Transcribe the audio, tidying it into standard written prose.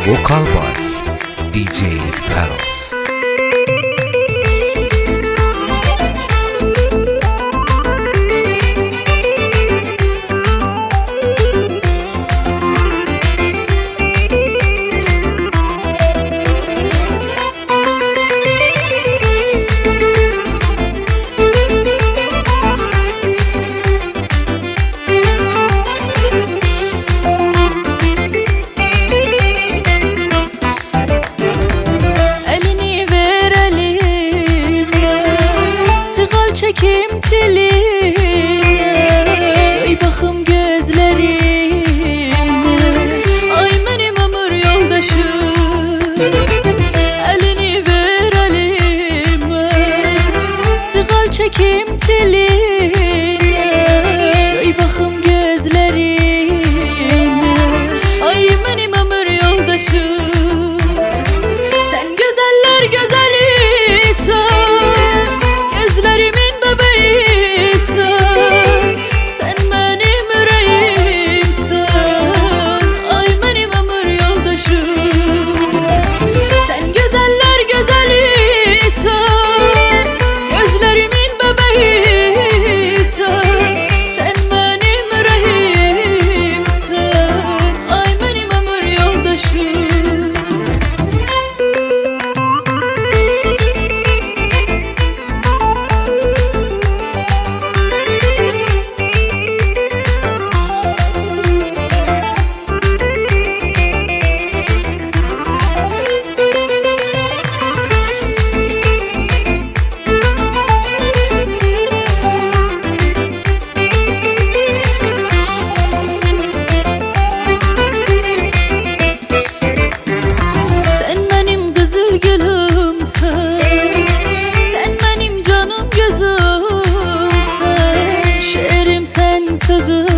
Vocal by DJ Feroz. Çekim teline, ay baxım gözlerine, ay mənim ömür yoldaşım. Elini ver elimə, sığal çekim teline, ay baxım gözlerine, ay mənim ömür yoldaşım. Sen güzeller güzelisən, gözlerimin bebeğisən, sen benim yüreğimsən, ay benim ömür yoldaşım. Sen güzeller güzelisən, gözlerimin bebeğisən, sen benim yüreğimsən, ay benim ömür yoldaşım. Sözüm